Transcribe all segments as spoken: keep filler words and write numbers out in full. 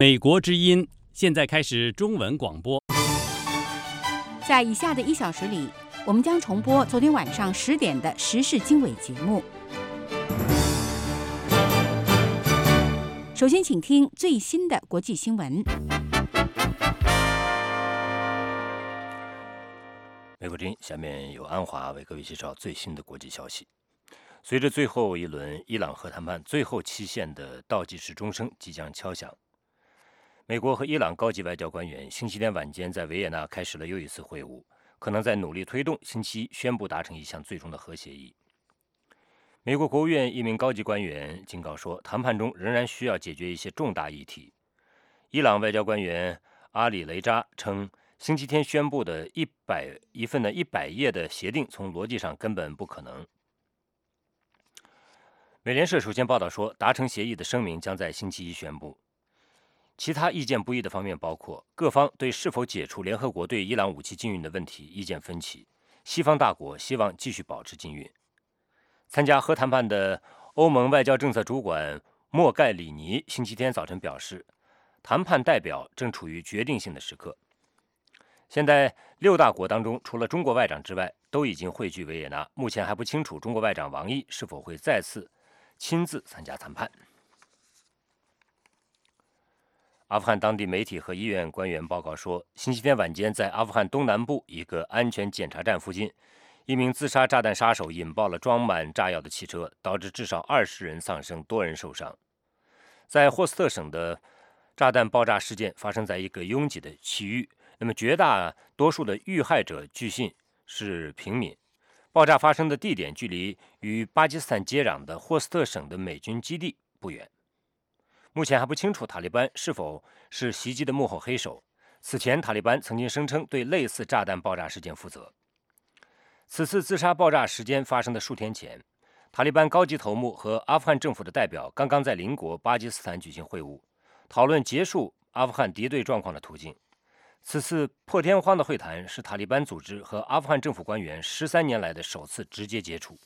美国之音现在开始中文广播。 在以下的一小时里，我们将重播昨天晚上十点的时事经纬节目。首先，请听最新的国际新闻。 美国之音，下面由安华为各位介绍最新的国际消息。随着最后一轮伊朗核谈判最后期限的倒计时钟声即将敲响，美国和伊朗高级外交官员星期天晚间在维也纳开始了又一次会晤，可能在努力推动星期一宣布达成一项最终的核协议。美国国务院一名高级官员警告说，谈判中仍然需要解决一些重大议题。伊朗外交官员阿里雷扎称，星期天宣布的一百一份的一百页的协定从逻辑上根本不可能。美联社首先报道说，达成协议的声明将在星期一宣布。其他意见不一的方面包括，各方对是否解除联合国对伊朗武器禁运的问题意见分歧，西方大国希望继续保持禁运。参加核谈判的欧盟外交政策主管莫盖里尼星期天早晨表示，谈判代表正处于决定性的时刻。现在六大国当中，除了中国外长之外，都已经汇聚维也纳，目前还不清楚中国外长王毅是否会再次亲自参加谈判。阿富汗当地媒体和医院官员报告说，星期天晚间在阿富汗东南部一个安全检查站附近，一名自杀炸弹杀手引爆了装满炸药的汽车，导致至少二十人丧生，多人受伤。在霍斯特省的炸弹爆炸事件发生在一个拥挤的区域，那么绝大多数的遇害者据信是平民。爆炸发生的地点距离与巴基斯坦接壤的霍斯特省的美军基地不远。目前还不清楚塔利班是否是袭击的幕后黑手。此前，塔利班曾经声称对类似炸弹爆炸事件负责。此次自杀爆炸时间发生的数天前，塔利班高级头目和阿富汗政府的代表刚刚在邻国巴基斯坦举行会晤，讨论结束阿富汗敌对状况的途径。此次破天荒的会谈是塔利班组织和阿富汗政府官员十三年来的首次直接接触。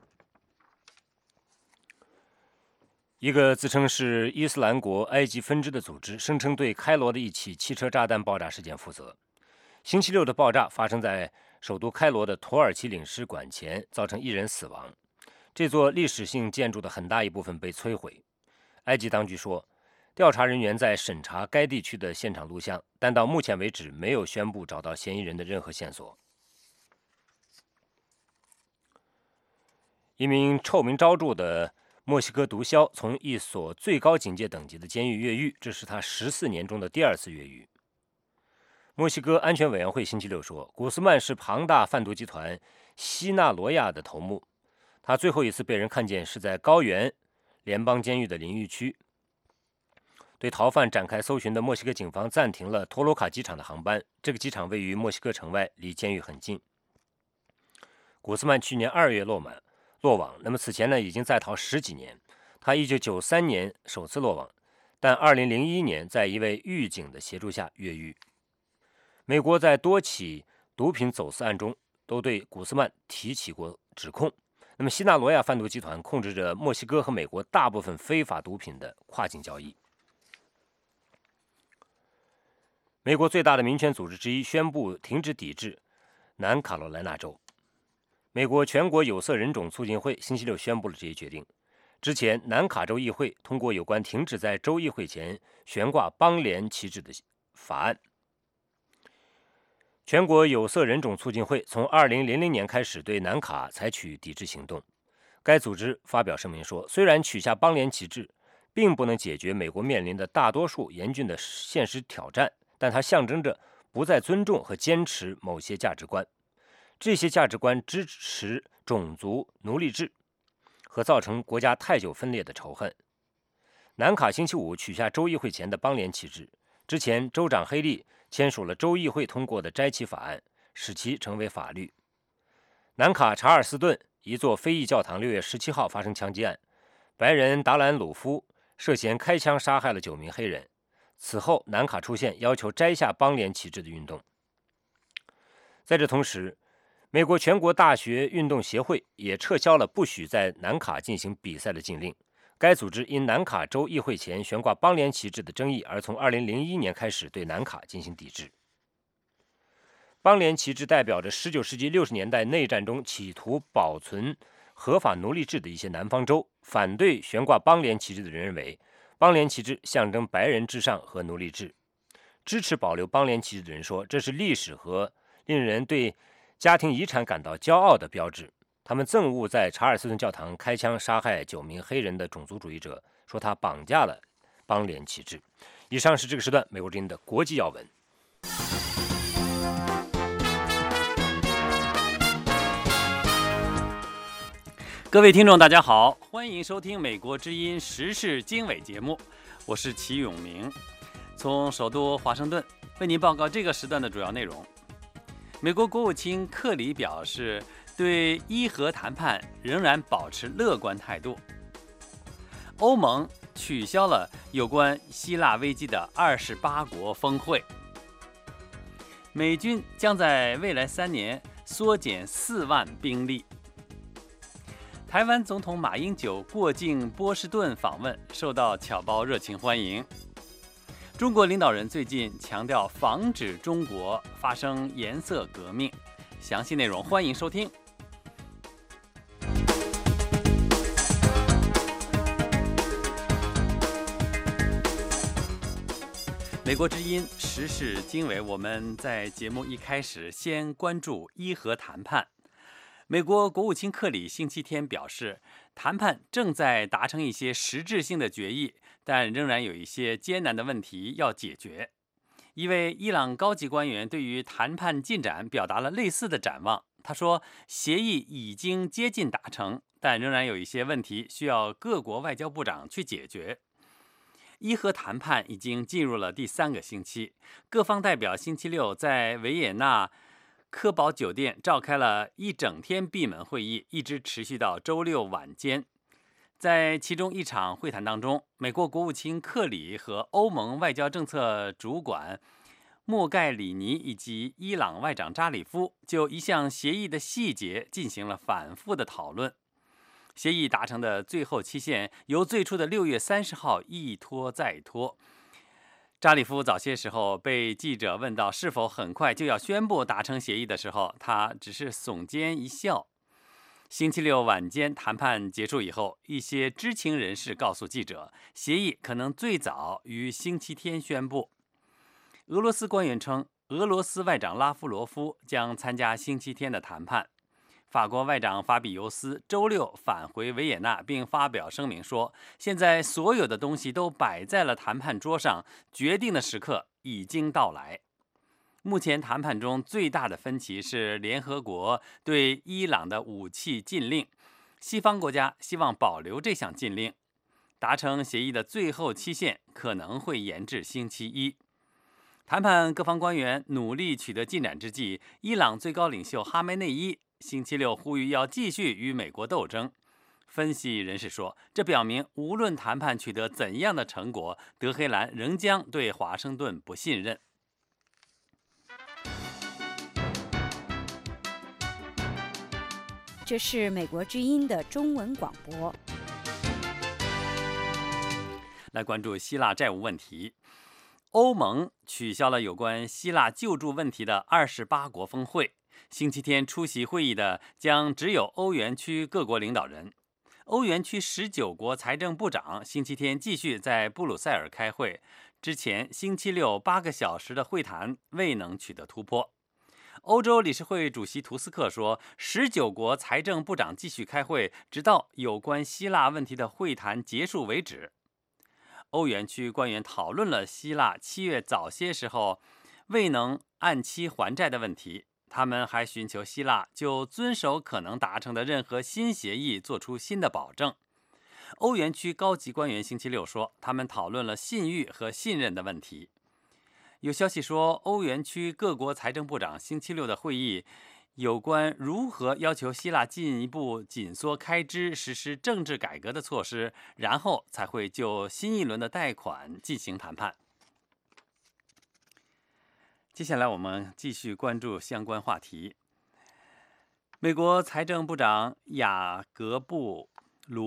一个自称是伊斯兰国埃及分支的组织声称对开罗的一起汽车炸弹爆炸事件负责。星期六的爆炸发生在首都开罗的土耳其领事馆前，造成一人死亡。这座历史性建筑的很大一部分被摧毁。埃及当局说，调查人员在审查该地区的现场录像，但到目前为止没有宣布找到嫌疑人的任何线索。一名臭名昭著的墨西哥毒枭从一所最高警戒等级的监狱越狱，这是他十四年中的第二次越狱。墨西哥安全委员会星期六说，古斯曼是庞大贩毒集团西纳罗亚的头目。他最后一次被人看见是在高原联邦监狱的淋浴区。对逃犯展开搜寻的墨西哥警方暂停了托罗卡机场的航班，这个机场位于墨西哥城外，离监狱很近。古斯曼去年二月落满落网，那么此前呢已经在逃十几年。他一九九三年首次落网，但二零零一年在一位狱警的协助下越狱。美国在多起毒品走私案中都对古斯曼提起过指控。那么西纳罗亚贩毒集团控制着墨西哥和美国大部分非法毒品的跨境交易。美国最大的民权组织之一宣布停止抵制南卡罗来纳州。美国全国有色人种促进会星期六宣布了这一决定。之前，南卡州议会通过有关停止在州议会前悬挂邦联旗帜的法案。全国有色人种促进会从二零零零年开始对南卡采取抵制行动。该组织发表声明说，虽然取下邦联旗帜并不能解决美国面临的大多数严峻的现实挑战，但它象征着不再尊重和坚持某些价值观。这些价值观支持种族奴隶制和造成国家太久分裂的仇恨。南卡星期五取下州议会前的邦联旗帜，之前州长黑利签署了州议会通过的摘旗法案，使其成为法律。南卡查尔斯顿一座非裔教堂六月十七号发生枪击案，白人达兰鲁夫涉嫌开枪杀害了九名黑人。此后，南卡出现要求摘下邦联旗帜的运动。在这同时，美国全国大学运动协会也撤销了不许在南卡进行比赛的禁令， 该组织因南卡州议会前悬挂邦联旗帜的争议，而从二零零一年开始对南卡进行抵制。邦联旗帜代表着十九世纪六十年代内战中企图保存合法奴隶制的一些南方州。反对悬挂邦联旗帜的人认为，邦联旗帜象征白人至上和奴隶制。支持保留邦联旗帜的人说，这是历史和令人对家庭遗产感到骄傲的标志。他们憎恶在查尔斯顿教堂开枪杀害九名黑人的种族主义者，说他绑架了邦联旗帜。以上是这个时段美国之音的国际要闻。 各位听众大家好，欢迎收听美国之音时事经纬节目，我是齐永明，从首都华盛顿为您报告这个时段的主要内容。美国国务卿克里表示，对伊核谈判仍然保持乐观态度。欧盟取消了有关希腊危机的二十八国峰会。美军将在未来三年缩减四万兵力。台湾总统马英九过境波士顿访问，受到侨胞热情欢迎。中国领导人最近强调防止中国发生颜色革命。详细内容欢迎收听。美国之音时事经纬，我们在节目一开始先关注伊核谈判。美国国务卿克里星期天表示，谈判正在达成一些实质性的决议，但仍然有一些艰难的问题要解决。一位伊朗高级官员对于谈判进展表达了类似的展望。他说，协议已经接近达成，但仍然有一些问题需要各国外交部长去解决。伊核谈判已经进入了第三个星期，各方代表星期六在维也纳科堡酒店召开了一整天闭门会议，一直持续到周六晚间。在其中一场会谈当中，美国国务卿克里和欧盟外交政策主管莫盖里尼以及伊朗外长扎里夫就一项协议的细节进行了反复的讨论。协议达成的最后期限由最初的六月三十号一拖再拖。扎里夫早些时候被记者问到是否很快就要宣布达成协议的时候，他只是耸肩一笑。星期六晚间谈判结束以后，一些知情人士告诉记者，协议可能最早于星期天宣布。俄罗斯官员称，俄罗斯外长拉夫罗夫将参加星期天的谈判。法国外长法比尤斯周六返回维也纳，并发表声明说，现在所有的东西都摆在了谈判桌上，决定的时刻已经到来。目前谈判中最大的分歧是联合国对伊朗的武器禁令，西方国家希望保留这项禁令。达成协议的最后期限可能会延至星期一。谈判各方官员努力取得进展之际，伊朗最高领袖哈梅内伊星期六呼吁要继续与美国斗争。分析人士说，这表明无论谈判取得怎样的成果，德黑兰仍将对华盛顿不信任。 这是美国之音的中文广播。 来关注希腊债务问题。欧盟取消了有关希腊救助问题的二十八国峰会。星期天出席会议的将只有欧元区各国领导人。欧元区十九国财政部长星期天继续在布鲁塞尔开会，之前星期六八个小时的会谈未能取得突破。欧洲理事会主席图斯克说，十九国财政部长继续开会，直到有关希腊问题的会谈结束为止。欧元区官员讨论了希腊七月早些时候未能按期还债的问题，他们还寻求希腊就遵守可能达成的任何新协议做出新的保证。欧元区高级官员星期六说，他们讨论了信誉和信任的问题。有消息说，欧元区各国财政部长星期六的会议有关如何要求希腊进一步紧缩开支、实施政治改革的措施，然后才会就新一轮的贷款进行谈判。接下来我们继续关注相关话题。美国财政部长雅各布·卢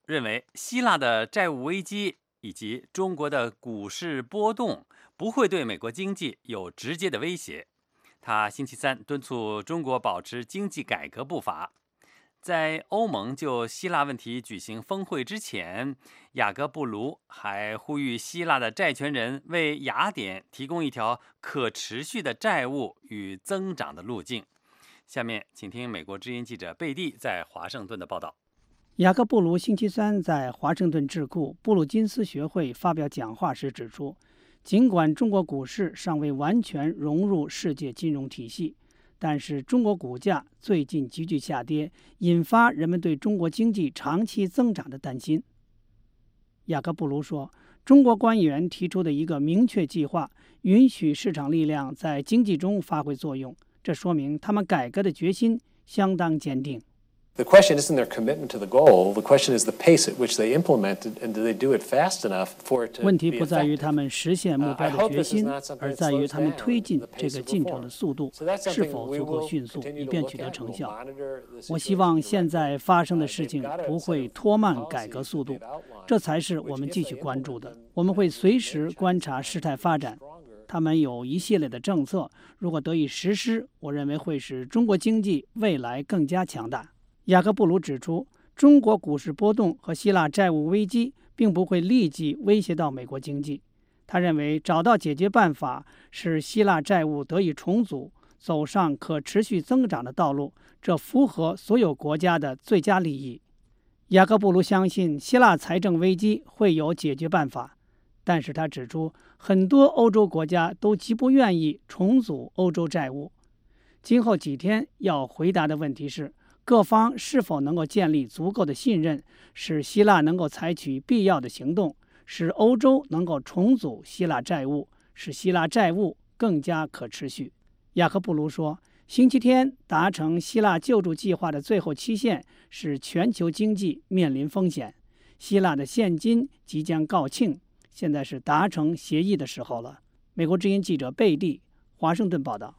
认为，希腊的债务危机以及中国的股市波动不会对美国经济有直接的威胁。他星期三敦促中国保持经济改革步伐。在欧盟就希腊问题举行峰会之前，雅各布卢还呼吁希腊的债权人为雅典提供一条可持续的债务与增长的路径。下面请听美国之音记者贝蒂在华盛顿的报道。 雅各布卢星期三在华盛顿智库布鲁金斯学会发表讲话时指出，尽管中国股市尚未完全融入世界金融体系，但是中国股价最近急剧下跌，引发人们对中国经济长期增长的担心。雅各布卢说，中国官员提出的一个明确计划，允许市场力量在经济中发挥作用，这说明他们改革的决心相当坚定。 The question isn't their commitment to the goal. The question is the pace at which they implement it, and do they do it fast enough for it to be effective? 问题不在于他们实现目标的决心，而在于他们推进这个进程的速度是否足够迅速，以便取得成效。我希望现在发生的事情不会拖慢改革速度，这才是我们继续关注的。我们会随时观察事态发展。他们有一系列的政策，如果得以实施，我认为会使中国经济未来更加强大。雅各布卢指出，中国股市波动和希腊债务危机并不会立即威胁到美国经济。他认为，找到解决办法，使希腊债务得以重组，走上可持续增长的道路，这符合所有国家的最佳利益。雅各布卢相信，希腊财政危机会有解决办法，但是他指出，很多欧洲国家都极不愿意重组欧洲债务。今后几天要回答的问题是，各方是否能够建立足够的信任，使希腊能够采取必要的行动，使欧洲能够重组希腊债务，使希腊债务更加可持续。雅各布卢说，星期天达成希腊救助计划的最后期限使全球经济面临风险，希腊的现金即将告罄，现在是达成协议的时候了。美国之音记者贝蒂，华盛顿报道。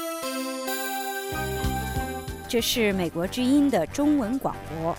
这是美国之音的中文广播。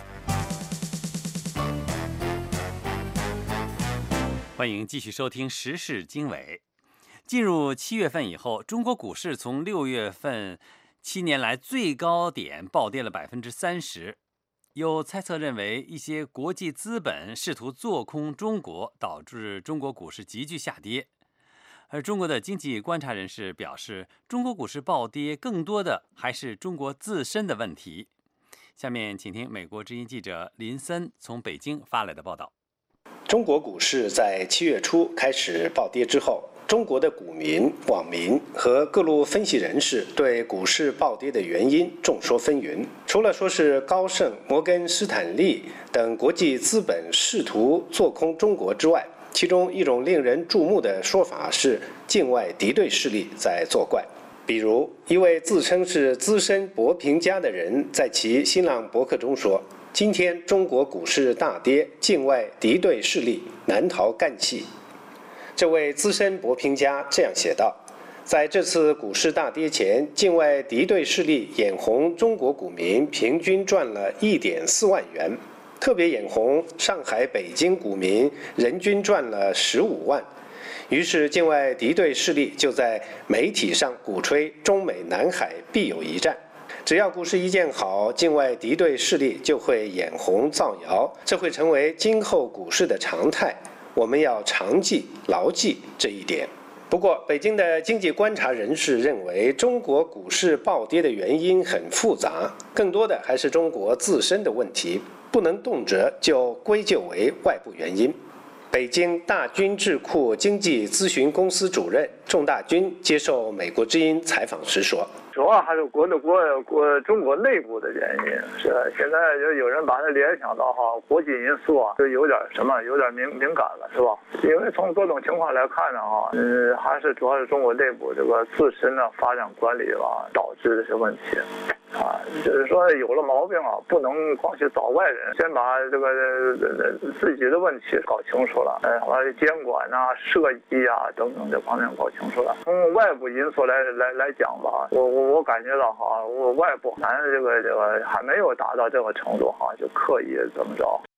欢迎继续收听时事经纬。进入七月份以后，中国股市从六月份七年来最高点暴跌了百分之三十。有猜测认为，一些国际资本试图做空中国，导致中国股市急剧下跌。而中国的经济观察人士表示，中国股市暴跌更多的还是中国自身的问题。下面请听美国之音记者林森从北京发来的报道。 中国股市在七月初开始暴跌之后，中国的股民、网民和各路分析人士对股市暴跌的原因众说纷纭。除了说是高盛、摩根斯坦利等国际资本试图做空中国之外，其中一种令人注目的说法是境外敌对势力在作怪。比如，一位自称是资深博评家的人在其新浪博客中说，今天中国股市大跌，境外敌对势力难逃干系。这位资深博评家这样写道，在这次股市大跌前，境外敌对势力眼红中国股民平均赚了 一点四万元，特别眼红上海、北京股民人均赚了十五万。于是境外敌对势力就在媒体上鼓吹中美南海必有一战，只要股市一见好，境外敌对势力就会眼红造谣，这会成为今后股市的常态。我们要常记牢记这一点。不过，北京的经济观察人士认为，中国股市暴跌的原因很复杂，更多的还是中国自身的问题，不能动辄就归咎为外部原因。北京大军智库经济咨询公司主任仲大军接受美国之音采访时说， 主要还是国内国国中国内部的原因，是现在就有人把它联想到哈国际因素啊，就有点什么有点敏敏感了，是吧？因为从各种情况来看呢，哈，嗯，还是主要是中国内部这个自身的发展管理啊导致的这些问题。啊，就是说有了毛病啊，不能光去找外人，先把这个自己的问题搞清楚了，呃，完了监管啊、设计啊等等这方面搞清楚了。从外部因素来来来讲吧，我我我感觉到哈，我外部咱这个这个还没有达到这个程度哈，就刻意怎么着。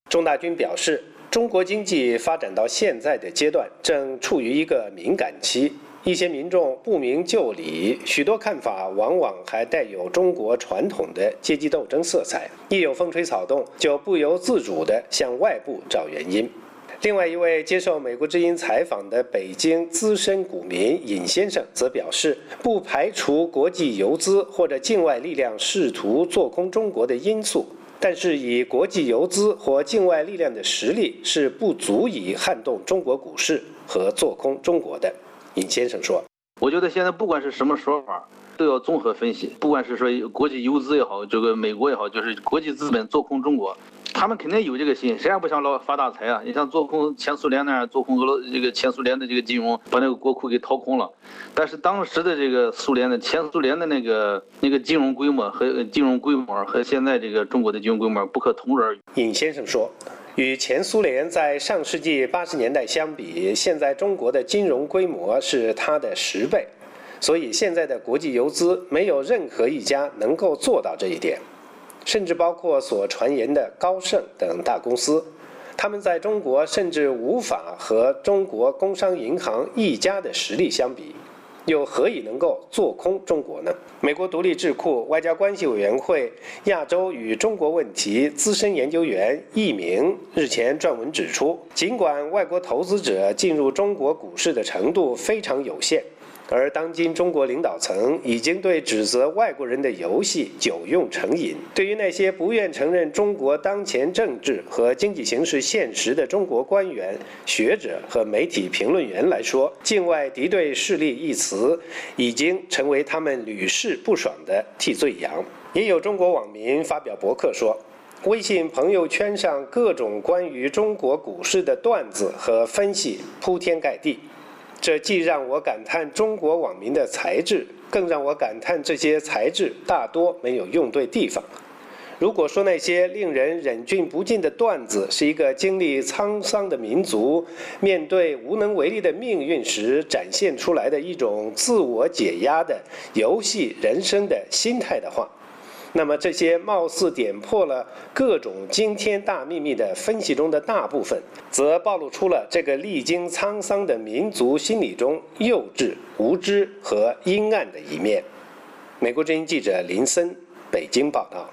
钟大军表示，中国经济发展到现在的阶段正处于一个敏感期，一些民众不明就里，许多看法往往还带有中国传统的阶级斗争色彩，一有风吹草动就不由自主地向外部找原因。另外一位接受美国之音采访的北京资深股民尹先生则表示，不排除国际游资或者境外力量试图做空中国的因素，但是以国际游资或境外力量的实力是不足以撼动中国股市和做空中国的。尹先生说， 我觉得现在不管是什么说法都要综合分析，不管是说国际游资也好，这个美国也好，就是国际资本做空中国，他们肯定有这个心，谁也不想老发大财啊！你像做空前苏联那样，做空俄罗这个前苏联的这个金融，把那个国库给掏空了。但是当时的这个苏联的前苏联的那个那个金融规模和金融规模和现在这个中国的金融规模不可同日而语。 尹先生说，与前苏联在上世纪八十年代相比，现在中国的金融规模是它的十倍，所以现在的国际游资没有任何一家能够做到这一点。甚至包括所传言的高盛等大公司，他们在中国甚至无法和中国工商银行一家的实力相比，又何以能够做空中国呢？美国独立智库外交关系委员会亚洲与中国问题资深研究员易明日前撰文指出，尽管外国投资者进入中国股市的程度非常有限，而当今中国领导层已经对指责外国人的游戏久用成瘾。对于那些不愿承认中国当前政治和经济形势现实的中国官员、学者和媒体评论员来说，境外敌对势力一词已经成为他们屡试不爽的替罪羊。也有中国网民发表博客说，微信朋友圈上各种关于中国股市的段子和分析铺天盖地，这既让我感叹中国网民的才智，更让我感叹这些才智大多没有用对地方。如果说那些令人忍俊不禁的段子是一个经历沧桑的民族面对无能为力的命运时展现出来的一种自我解压的游戏人生的心态的话，那么这些貌似点破了各种惊天大秘密的分析中的大部分，则暴露出了这个历经沧桑的民族心理中幼稚、无知和阴暗的一面。美国之音记者林森，北京报道。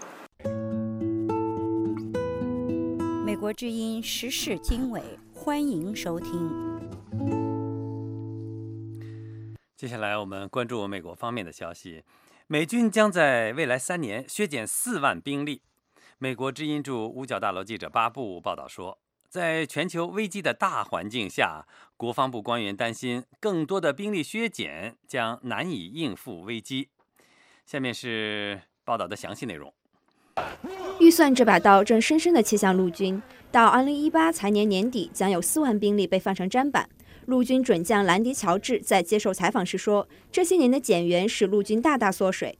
美国之音时事经纬，欢迎收听。 接下来我们关注美国方面的消息。美军将在未来三年削减四万兵力。美国之音驻五角大楼记者巴布报道说，在全球危机的大环境下，国防部官员担心更多的兵力削减将难以应付危机。下面是报道的详细内容。 预算这把刀正深深地切向陆军，到二零一八财年年底，将有四万兵力被放上砧板。陆军准将兰迪·乔治在接受采访时说，这些年的减员使陆军大大缩水。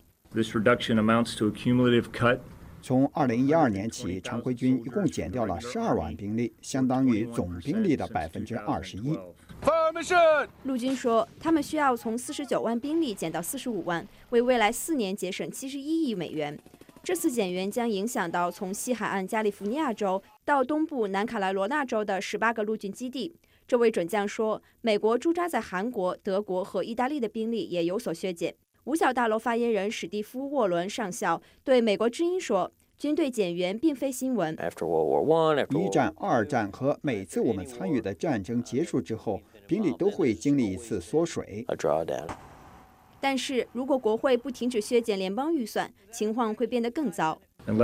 从二零一二年起，常规军一共减掉了十二万兵力，相当于总兵力的百分之二十一。 陆军说，他们需要从四十九万兵力减到四十五万，为未来四年节省七十一亿美元。这次减员将影响到从西海岸加利福尼亚州到东部南卡罗来纳州的十八个陆军基地。这位准将说，美国驻扎在韩国、德国和意大利的兵力也有所削减。五角大楼发言人史蒂夫·沃伦上校对美国之音说，军队减员并非新闻。 一战、二战和每次我们参与的战争结束之后，兵力都会经历一次缩水。 但是如果国会不停止削减联邦预算，情况会变得更糟。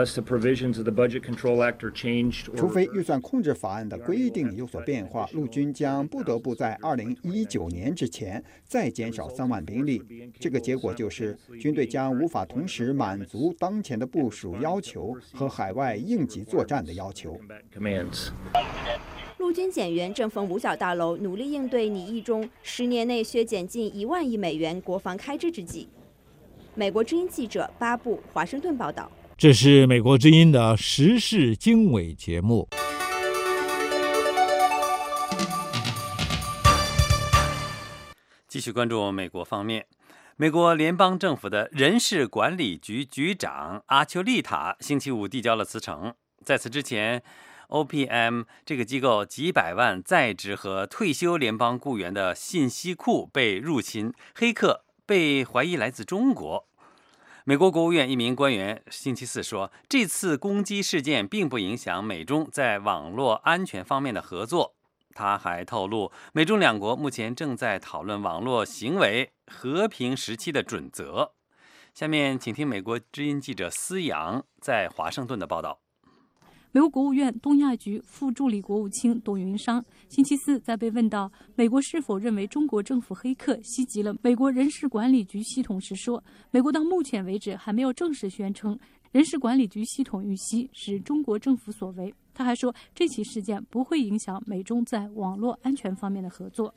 除非预算控制法案的规定有所变化，陆军将不得不在二零一九年之前再减少三万兵力。这个结果就是，军队将无法同时满足当前的部署要求和海外应急作战的要求。 陆军减员正逢五角大楼努力应对拟议中十年内削减近一万亿美元国防开支之际。美国之音记者巴布华盛顿报道。 这是美国之音的时事经纬节目。 继续关注美国方面，美国联邦政府的人事管理局局长阿丘丽塔星期五递交了辞呈。在此之前， O P M 这个机构几百万在职和退休联邦雇员的信息库被入侵，黑客被怀疑来自中国。美国国务院一名官员星期四说，这次攻击事件并不影响美中在网络安全方面的合作。他还透露，美中两国目前正在讨论网络行为和平时期的准则。下面请听美国之音记者思阳在华盛顿的报道。 美国国务院东亚局副助理国务卿董云商星期四在被问到美国是否认为中国政府黑客袭击了美国人事管理局系统时说，美国到目前为止还没有正式宣称人事管理局系统遇袭是中国政府所为。他还说，这起事件不会影响美中在网络安全方面的合作。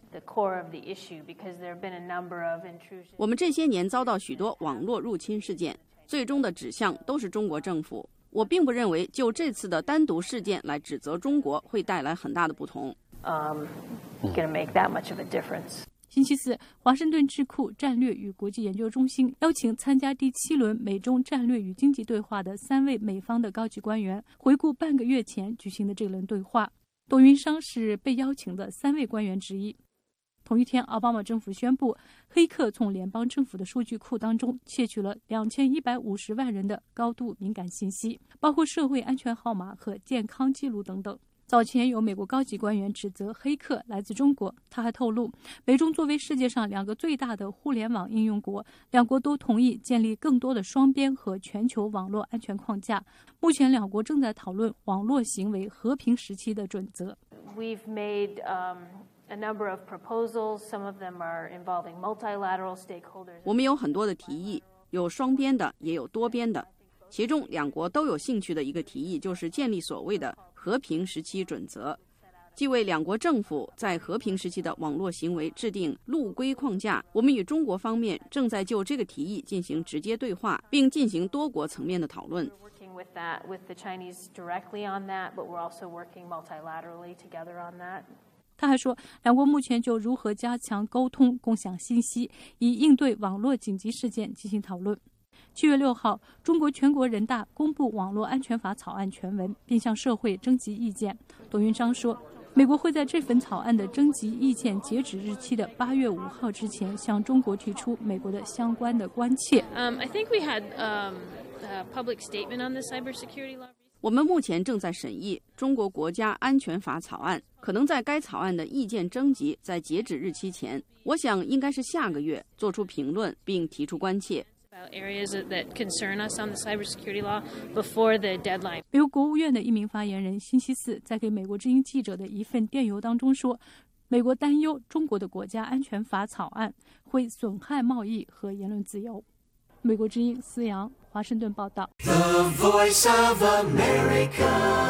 我们这些年遭到许多网络入侵事件，最终的指向都是中国政府。我并不认为就这次的单独事件来指责中国会带来很大的不同。 Um, make that much of a difference. 星期四，华盛顿智库战略与国际研究中心邀请参加第七轮美中战略与经济对话的三位美方的高级官员回顾半个月前举行的这轮对话。董云商是被邀请的三位官员之一。同一天，奥巴马政府宣布，黑客从联邦政府的数据库当中窃取了两千一百五十万人的高度敏感信息，包括社会安全号码和健康记录等等。早前有美国高级官员指责黑客来自中国。他还透露，美中作为世界上两个最大的互联网应用国，两国都同意建立更多的双边和全球网络安全框架。目前，两国正在讨论网络行为和平时期的准则。 We've made, um... a number of proposals, some of them are involving multilateral stakeholders. 我们有很多的提议，有双边的，也有多边的。其中两国都有兴趣的一个提议就是建立所谓的和平时期准则，即为两国政府在和平时期的网络行为制定陆规框架。我们与中国方面正在就这个提议进行直接对话，并进行多国层面的讨论。 With that, with the Chinese directly on that, but we're also working multilaterally together on that. 他还说，两国目前就如何加强沟通、共享信息，以应对网络紧急事件进行讨论。七月六号，中国全国人大公布网络安全法草案全文，并向社会征集意见。董云商说，美国会在这份草案的征集意见截止日期的八月五号之前，向中国提出美国的相关的关切。 Um, I think we had um, a public statement on the cybersecurity law. 我们目前正在审议中国国家安全法草案，可能在该草案的意见征集在截止日期前，我想应该是下个月做出评论并提出关切。 美国国务院的一名发言人星期四在给美国之音记者的一份电邮当中说，美国担忧中国的国家安全法草案会损害贸易和言论自由。美国之音思阳，华盛顿报道。 The Voice of America。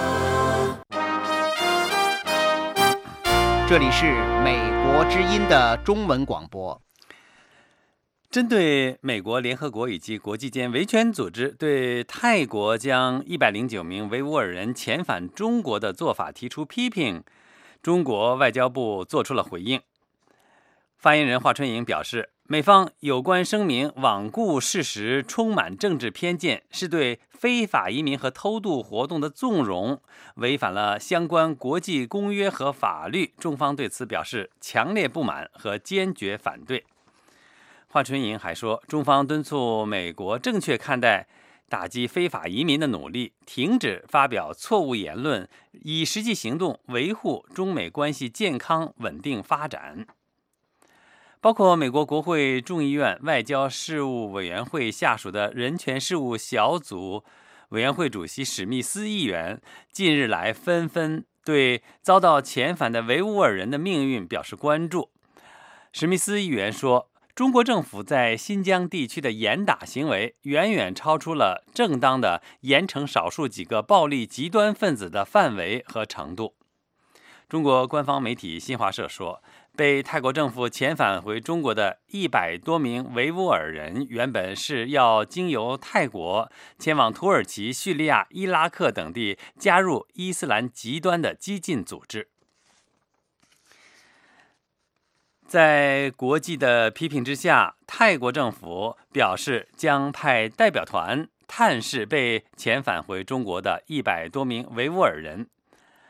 这里是美国之音的中文广播。 针对美国、联合国以及国际间维权组织对泰国将一百零九名维吾尔人遣返中国的做法提出批评，中国外交部做出了回应。发言人华春莹表示，美方有关声明罔顾事实，充满政治偏见，是对非法移民和偷渡活动的纵容，违反了相关国际公约和法律。中方对此表示强烈不满和坚决反对。华春莹还说，中方敦促美国正确看待打击非法移民的努力，停止发表错误言论，以实际行动维护中美关系健康稳定发展。包括美国国会众议院外交事务委员会下属的人权事务小组委员会主席史密斯议员近日来纷纷对遭到遣返的维吾尔人的命运表示关注。史密斯议员说，中国政府在新疆地区的严打行为远远超出了正当的严惩少数几个暴力极端分子的范围和程度。中国官方媒体新华社说，被泰国政府遣返回中国的一百多名维吾尔人，原本是要经由泰国前往土耳其、叙利亚、伊拉克等地，加入伊斯兰极端的激进组织。在国际的批评之下，泰国政府表示将派代表团探视被遣返回中国的一百多名维吾尔人。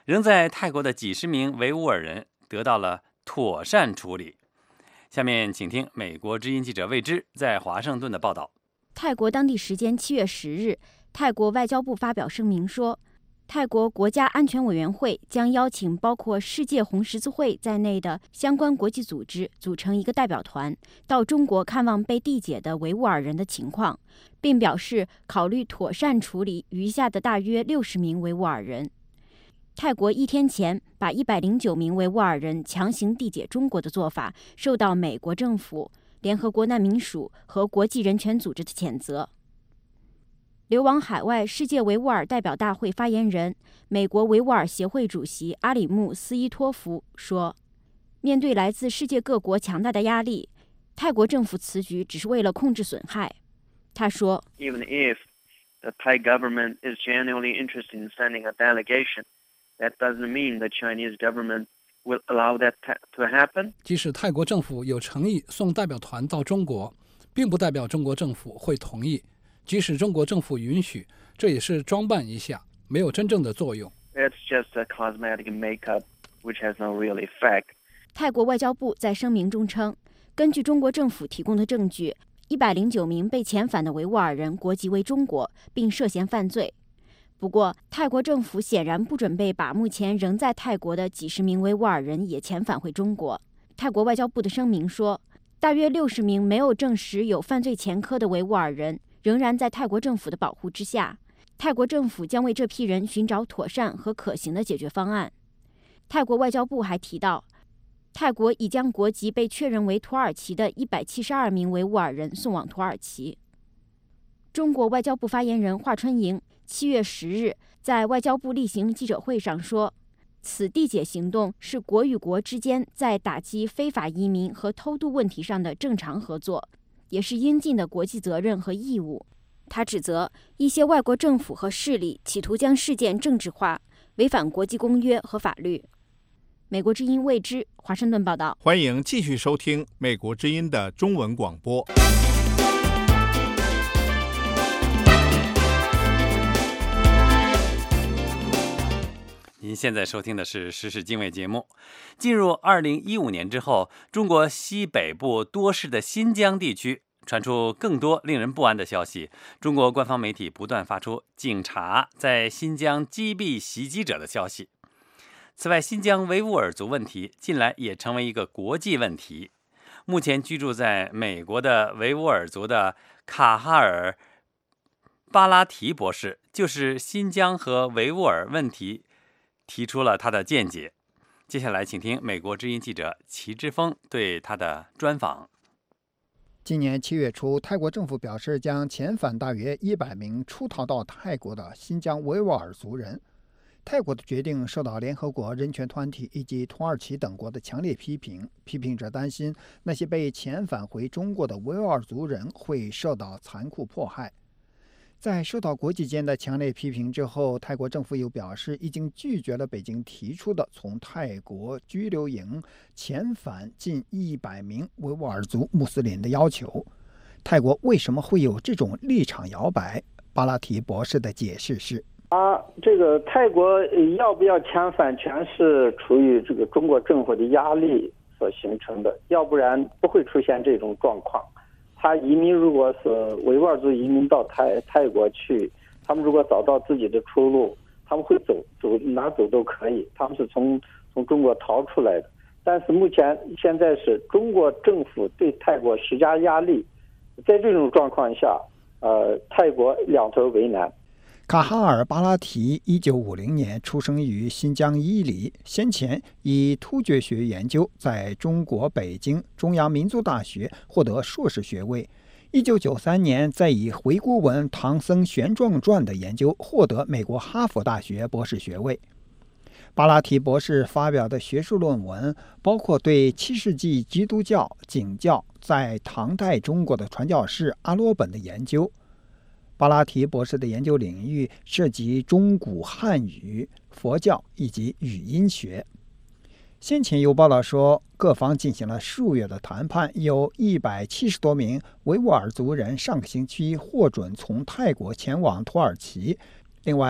仍在泰国的几十名维吾尔人得到了妥善处理。下面请听美国之音记者魏之在华盛顿的报道。 泰国当地时间七月十日，泰国外交部发表声明说，泰国国家安全委员会将邀请包括世界红十字会在内的相关国际组织，组成一个代表团，到中国看望被递解的维吾尔人的情况，并表示考虑妥善处理余下的大约六十名维吾尔人。泰国一天前把一百零九名维吾尔人强行递解中国的做法，受到美国政府、联合国难民署和国际人权组织的谴责。流亡海外世界维吾尔代表大会发言人、美国维吾尔协会主席阿里木斯伊托夫说，面对来自世界各国强大的压力，泰国政府此举只是为了控制损害。他说 Even if the Thai government is genuinely interested in sending a delegation, that doesn't mean the Chinese government will allow that to happen. 即使泰国政府有诚意送代表团到中国，并不代表中国政府会同意。即使中国政府允许，这也是装扮一下，没有真正的作用。 It's just a cosmetic makeup, which has no real effect. 泰国外交部在声明中称，根据中国政府提供的证据，一百零九名被遣返的维吾尔人国籍为中国，并涉嫌犯罪。不过，泰国政府显然不准备把目前仍在泰国的几十名维吾尔人也遣返回中国。泰国外交部的声明说，大约六十名没有证实有犯罪前科的维吾尔人仍然在泰国政府的保护之下，泰国政府将为这批人寻找妥善和可行的解决方案。泰国外交部还提到，泰国已将国籍被确认为土耳其的一百七十二名维吾尔人送往土耳其。中国外交部发言人华春莹七月十日在外交部例行记者会上说，此递解行动是国与国之间在打击非法移民和偷渡问题上的正常合作，也是应尽的国际责任和义务。他指责一些外国政府和势力企图将事件政治化，违反国际公约和法律。美国之音魏之华盛顿报道。 欢迎继续收听美国之音的中文广播。 您现在收听的是时事经纬节目。进入二零一五年之后，中国西北部多市的新疆地区传出更多令人不安的消息。中国官方媒体不断发出警察在新疆击毙袭击者的消息。此外，新疆维吾尔族问题近来也成为一个国际问题。目前居住在美国的维吾尔族的卡哈尔巴拉提博士，就是新疆和维吾尔问题提出了他的见解。接下来请听美国之音记者齐之峰对他的专访。 今年七月初，泰国政府表示将遣返大约一百名出逃到泰国的新疆维吾尔族人。泰国的决定受到联合国人权团体以及土耳其等国的强烈批评，批评者担心那些被遣返回中国的维吾尔族人会受到残酷迫害。在受到国际间的强烈批评之后，泰国政府又表示已经拒绝了北京提出的从泰国拘留营遣返近一百名维吾尔族穆斯林的要求。泰国为什么会有这种立场摇摆？巴拉提博士的解释是： 啊，这个泰国要不要遣返，全是出于这个中国政府的压力所形成的，要不然不会出现这种状况。他移民如果是维吾尔族移民到泰泰国去，他们如果找到自己的出路，他们会走走哪走都可以，他们是从从中国逃出来的。但是目前现在是中国政府对泰国施加压力，在这种状况下，呃，泰国两头为难。 卡哈尔巴拉提一九五零年出生于新疆伊犁，先前以突厥学研究在中国北京中央民族大学获得硕士学位。一九九三年再以回顾文唐僧玄奘传的研究获得美国哈佛大学博士学位。巴拉提博士发表的学术论文包括对七世纪基督教景教在唐代中国的传教士阿罗本的研究。巴拉提博士的研究领域涉及中古汉语、佛教以及语音学。先前有报道说，各方进行了数月的谈判，有一百七十多名维吾尔族人上个星期获准从泰国前往土耳其。另外，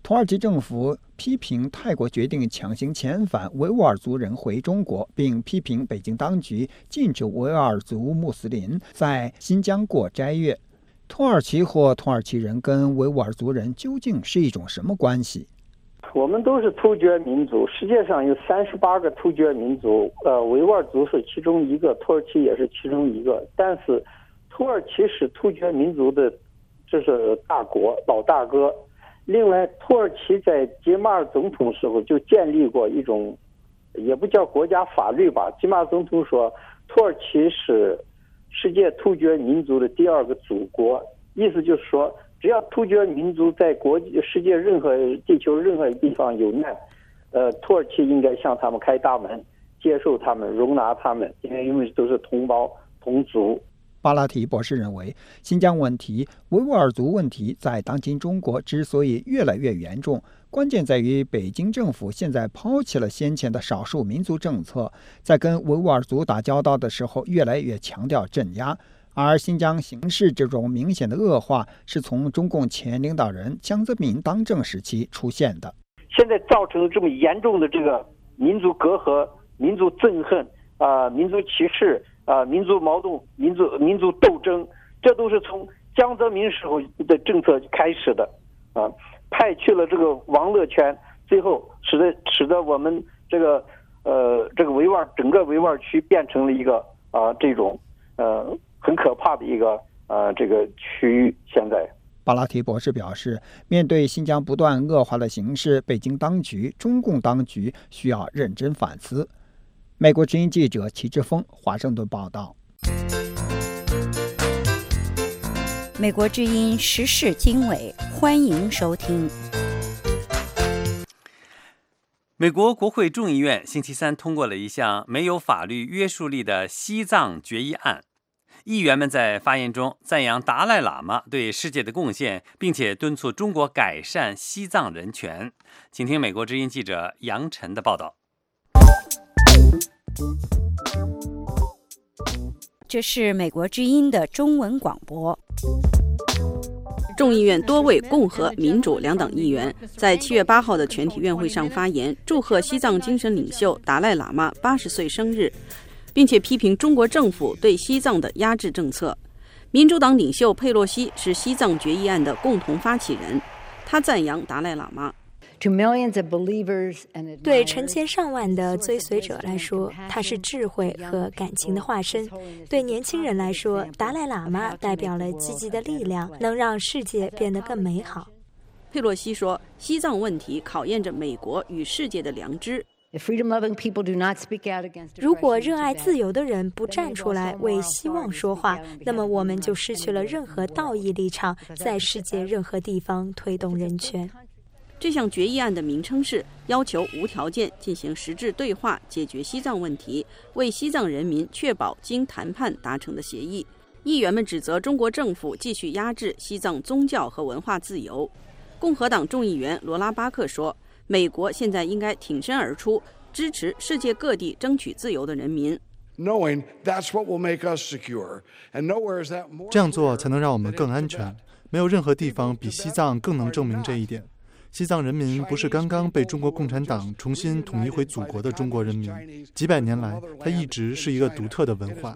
土耳其政府批评泰国决定强行遣返维吾尔族人回中国，并批评北京当局禁止维吾尔族穆斯林在新疆过斋月。土耳其或土耳其人跟维吾尔族人究竟是一种什么关系？ 我们都是突厥民族，世界上有三十八个突厥民族，呃，维吾尔族是其中一个，土耳其也是其中一个。但是，土耳其是突厥民族的，这是大国老大哥。另外，土耳其在吉马尔总统时候就建立过一种，也不叫国家法律吧。吉马尔总统说，土耳其是世界突厥民族的第二个祖国，意思就是说，只要突厥民族在国际世界任何地球任何地方有难，呃，土耳其应该向他们开大门，接受他们，容纳他们，因为因为都是同胞同族。 巴拉提博士认为，新疆问题、维吾尔族问题在当今中国之所以越来越严重，关键在于北京政府现在抛弃了先前的少数民族政策，在跟维吾尔族打交道的时候越来越强调镇压，而新疆形势这种明显的恶化是从中共前领导人江泽民当政时期出现的。 现在造成这么严重的这个民族隔阂、民族憎恨、啊、呃、民族歧视。啊，民族矛盾、民族民族斗争，这都是从江泽民时候的政策开始的，啊，派去了这个王乐泉，最后使得使得我们这个呃这个维吾尔整个维吾尔区变成了一个啊、呃、这种呃很可怕的一个呃这个区域。现在， 巴拉提博士表示，面对新疆不断恶化的形势，北京当局、中共当局需要认真反思。美国之音记者齐志峰华盛顿报道。 美国之音时事经纬，欢迎收听。 美国国会众议院星期三通过了一项没有法律约束力的西藏决议案。议员们在发言中赞扬达赖喇嘛对世界的贡献，并且敦促中国改善西藏人权。请听美国之音记者杨晨的报道。 这是美国之音的中文广播。 众议院多位共和、民主两党议员在七月八号的全体院会上发言，祝贺西藏精神领袖达赖喇嘛八十岁生日，并且批评中国政府对西藏的压制政策。民主党领袖佩洛西是西藏决议案的共同发起人，他赞扬达赖喇嘛。 对成千上万的追随者来说，他是智慧和感情的化身；对年轻人来说，达赖喇嘛代表了积极的力量，能让世界变得更美好。 佩洛西说，西藏问题考验着美国与世界的良知。 如果热爱自由的人不站出来为希望说话，那么我们就失去了任何道义立场，在世界任何地方推动人权。 这项决议案的名称是要求无条件进行实质对话，解决西藏问题，为西藏人民确保经谈判达成的协议。议员们指责中国政府继续压制西藏宗教和文化自由。共和党众议员罗拉巴克说，美国现在应该挺身而出，支持世界各地争取自由的人民。 这样做才能让我们更安全，没有任何地方比西藏更能证明这一点。西藏人民不是刚刚被中国共产党重新统一回祖国的中国人民，几百年来，它一直是一个独特的文化。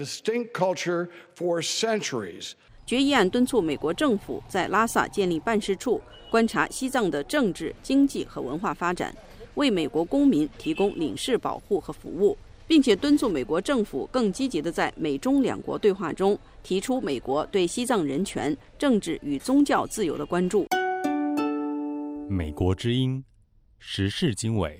决议案敦促美国政府在拉萨建立办事处，观察西藏的政治、经济和文化发展，为美国公民提供领事保护和服务，并且敦促美国政府更积极地在美中两国对话中提出美国对西藏人权、政治与宗教自由的关注。 美国之音时事经纬。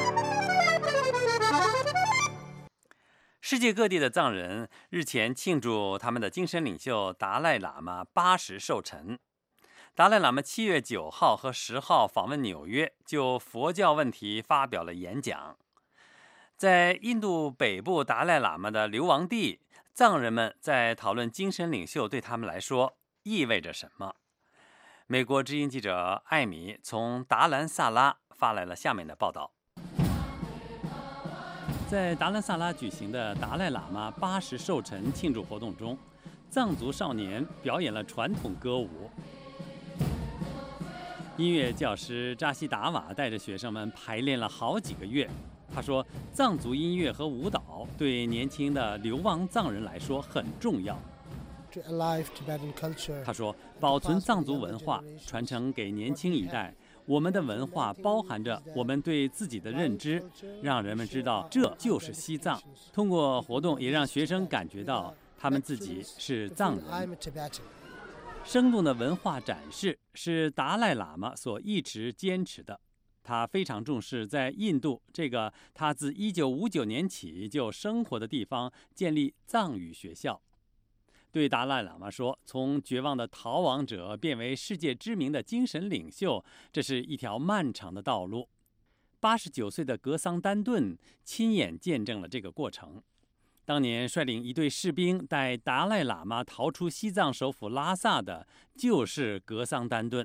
世界各地的藏人日前庆祝他们的精神领袖达赖喇嘛八十寿辰。达赖喇嘛七月九号和十号访问纽约，就佛教问题发表了演讲。在印度北部达赖喇嘛的流亡地，藏人们在讨论精神领袖对他们来说意味着什么。美国之音记者艾米从达兰萨拉发来了下面的报道。在达兰萨拉举行的达赖喇嘛八十寿辰庆祝活动中，藏族少年表演了传统歌舞。 音乐教师扎西达瓦带着学生们排练了好几个月。他说，藏族音乐和舞蹈对年轻的流亡藏人来说很重要。他说，保存藏族文化，传承给年轻一代。我们的文化包含着我们对自己的认知，让人们知道这就是西藏。通过活动，也让学生感觉到他们自己是藏人。生动的文化展示是达赖喇嘛所一直坚持的。他非常重视在印度这个他自一九五九年起就生活的地方建立藏语学校。对达赖喇嘛说，从绝望的逃亡者变为世界知名的精神领袖，这是一条漫长的道路。八十九岁的格桑丹顿亲眼见证了这个过程。当年率领一队士兵带达赖喇嘛逃出西藏首府拉萨的，就是格桑丹顿。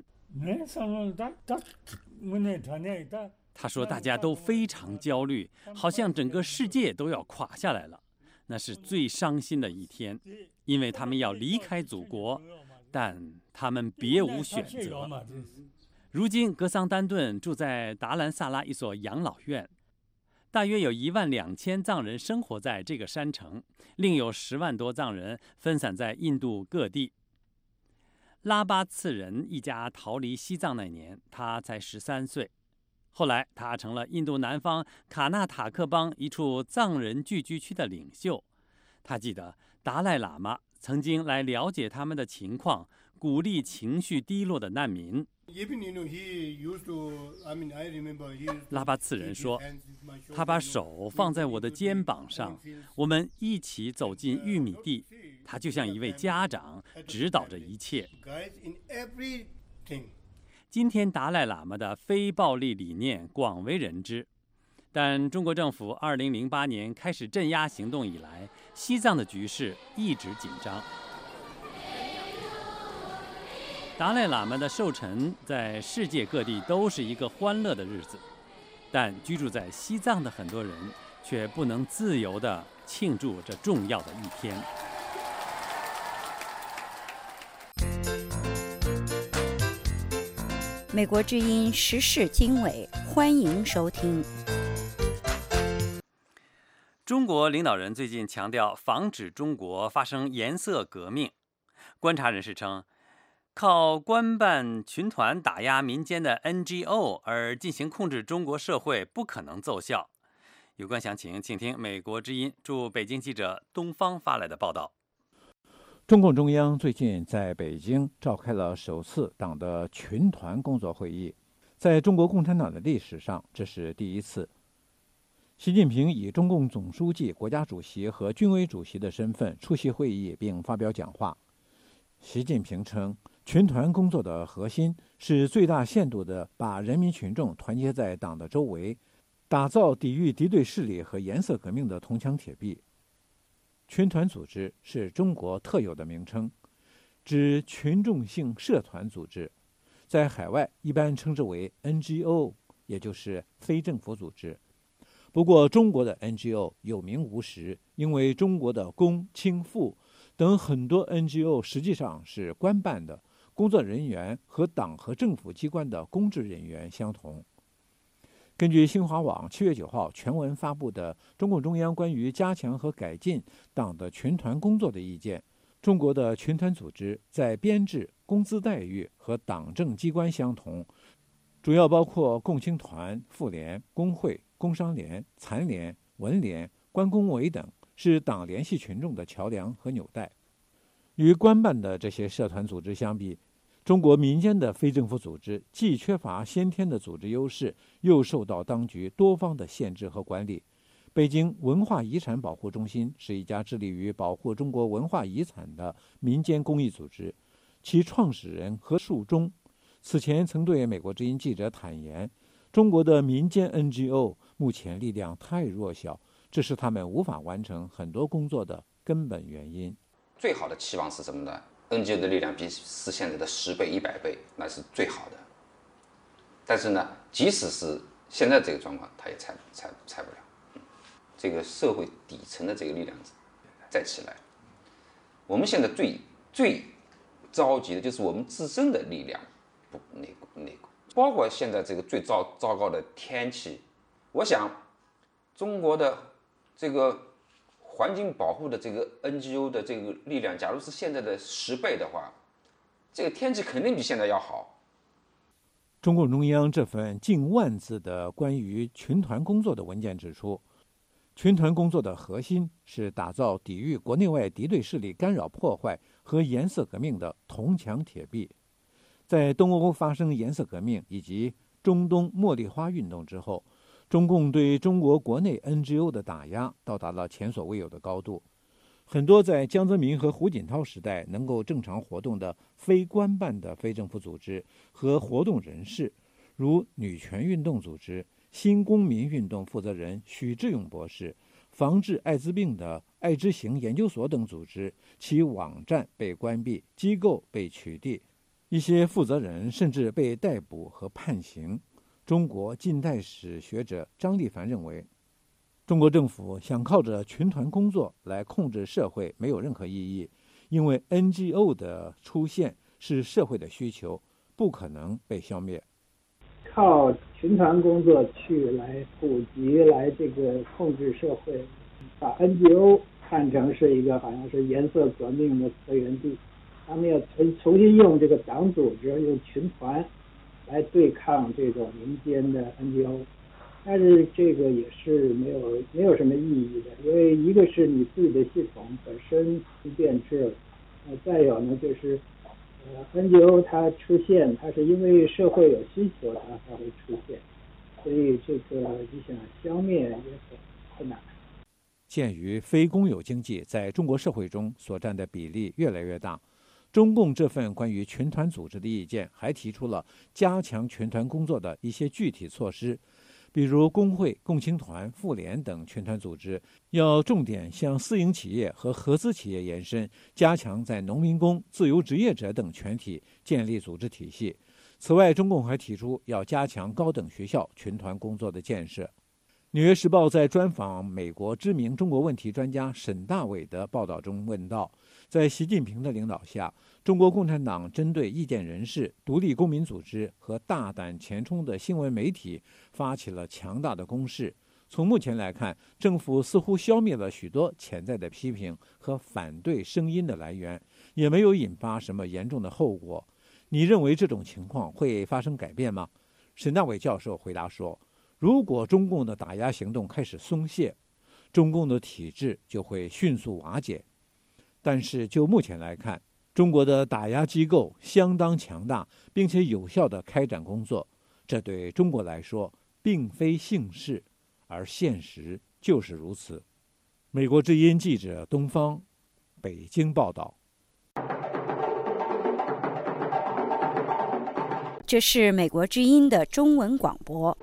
他说，大家都非常焦虑，好像整个世界都要垮下来了。那是最伤心的一天，因为他们要离开祖国，但他们别无选择。如今，格桑丹顿住在达兰萨拉一所养老院，大约有一万两千藏人生活在这个山城，另有十万多藏人分散在印度各地。拉巴次人一家逃离西藏那年，他才十三岁。后来，他成了印度南方卡纳塔克邦一处藏人聚居区的领袖。他记得达赖喇嘛曾经来了解他们的情况，鼓励情绪低落的难民。拉巴次人说，他把手放在我的肩膀上，我们一起走进玉米地，他就像一位家长，指导着一切。今天达赖喇嘛的非暴力理念广为人知，但中国政府二零零八年开始镇压行动以来，西藏的局势一直紧张。达赖喇嘛的寿辰在世界各地都是一个欢乐的日子，但居住在西藏的很多人却不能自由地庆祝这重要的一天。 美国之音时事经纬，欢迎收听。 中国领导人最近强调防止中国发生颜色革命。观察人士称，靠官办群团打压民间的 N G O 而进行控制中国社会不可能奏效。有关详情，请听美国之音驻北京记者东方发来的报道。 中共中央最近在北京召开了首次党的群团工作会议，在中国共产党的历史上，这是第一次。习近平以中共总书记、国家主席和军委主席的身份出席会议并发表讲话。习近平称，群团工作的核心是最大限度地把人民群众团结在党的周围，打造抵御敌对势力和颜色革命的铜墙铁壁。群团组织是中国特有的名称，指群众性社团组织，在海外一般称之为 N G O， 也就是非政府组织。不过，中国的 N G O 有名无实，因为中国的公、青、妇等很多 N G O 实际上是官办的，工作人员和党和政府机关的公职人员相同。根据新华网七月九号全文发布的中共中央关于加强和改进党的群团工作的意见，中国的群团组织在编制、工资待遇和党政机关相同，主要包括共青团、妇联、工会、工商联、残联、文联、关工委等，是党联系群众的桥梁和纽带。与官办的这些社团组织相比，中国民间的非政府组织既缺乏先天的组织优势，又受到当局多方的限制和管理。北京文化遗产保护中心是一家致力于保护中国文化遗产的民间公益组织，其创始人何树忠此前曾对美国之音记者坦言，中国的民间 N G O 目前力量太弱小，这是他们无法完成很多工作的根本原因。 最好的期望是什么呢？N G O 的力量比是现在的十倍、一百倍，那是最好的。但是呢，即使是现在这个状况，它也拆拆拆不了。这个社会底层的这个力量再起来，我们现在最最着急的就是我们自身的力量不那个那个包括现在这个最糟糟糕的天气，我想中国的这个环境保护的这个 N G O 的这个力量，假如是现在的十倍的话，这个天气肯定比现在要好。 中共中央这份近万字的关于群团工作的文件指出，群团工作的核心是打造抵御国内外敌对势力干扰破坏和颜色革命的铜墙铁壁。在东欧发生颜色革命以及中东茉莉花运动之后，中共对中国国内 N G O 的打压到达了前所未有的高度。很多在江泽民和胡锦涛时代能够正常活动的非官办的非政府组织和活动人士，如女权运动组织、新公民运动负责人许志勇博士、防治艾滋病的爱之行研究所等组织，其网站被关闭，机构被取缔，一些负责人甚至被逮捕和判刑。中国近代史学者张立凡认为，中国政府想靠着群团工作来控制社会没有任何意义，因为 N G O 的出现是社会的需求，不可能被消灭。 靠群团工作去来普及，来这个控制社会，把 N G O 看成是一个好像是颜色革命的发源地，他们要重重新用这个党组织、用群团来对抗这种民间的 N G O。但是这个也是没有没有什么意义的，因为一个是你自己的系统本身不变质了，呃，再有呢就是呃 N G O 它出现，它是因为社会有需求它才会出现，所以这个你想消灭也很困难。 鉴于非公有经济在中国社会中所占的比例越来越大，中共这份关于群团组织的意见还提出了加强群团工作的一些具体措施。比如工会、共青团、妇联等群团组织要重点向私营企业和合资企业延伸，加强在农民工、自由职业者等全体建立组织体系。此外，中共还提出要加强高等学校群团工作的建设。《纽约时报》在专访美国知名中国问题专家沈大伟的报道中问道，在习近平的领导下，中国共产党针对意见人士、独立公民组织和大胆前冲的新闻媒体发起了强大的攻势。从目前来看，政府似乎消灭了许多潜在的批评和反对声音的来源，也没有引发什么严重的后果。你认为这种情况会发生改变吗？沈大伟教授回答说，如果中共的打压行动开始松懈，中共的体制就会迅速瓦解。但是就目前来看，中国的打压机构相当强大，并且有效地开展工作，这对中国来说并非幸事，而现实就是如此。美国之音记者东方，北京报道。 这是美国之音的中文广播。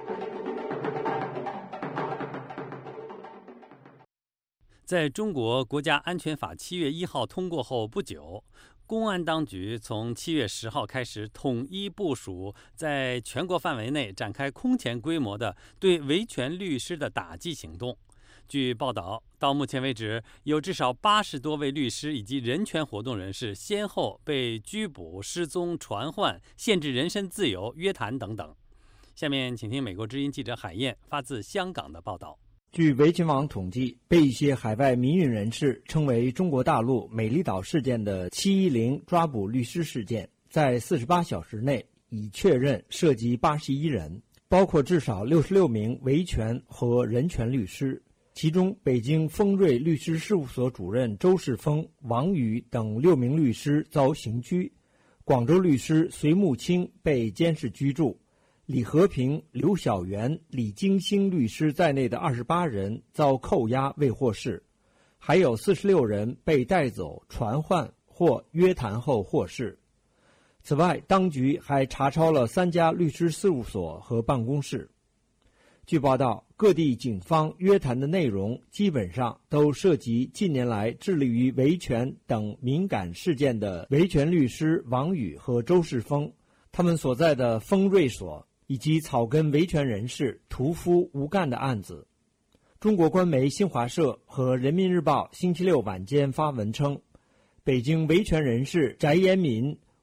在中国国家安全法七月一号通过后不久，公安当局从七月十号开始统一部署，在全国范围内展开空前规模的对维权律师的打击行动。据报道，到目前为止，有至少八十多位律师以及人权活动人士先后被拘捕、失踪、传唤、限制人身自由、约谈等等。下面请听美国之音记者海燕发自香港的报道。 据维权网统计，被一些海外民运人士称为中国大陆美丽岛事件的七一零抓捕律师事件，在四十八小时内已确认涉及八十一人，包括至少六十六名维权和人权律师，其中北京丰瑞律师事务所主任周世峰、王宇等六名律师遭刑拘，广州律师隋木清被监视居住，李和平、刘晓元、李金星律师在内的二十八人遭扣押未获释，还有四十六人被带走、传唤或约谈后获释。此外，当局还查抄了三家律师事务所和办公室。据报道，各地警方约谈的内容基本上都涉及近年来致力于维权等敏感事件的维权律师王宇和周世峰，他们所在的丰瑞所，以及草根维权人士屠夫吴干的案子。中国官媒新华社和人民日报星期六晚间发文称，北京维权人士翟延民、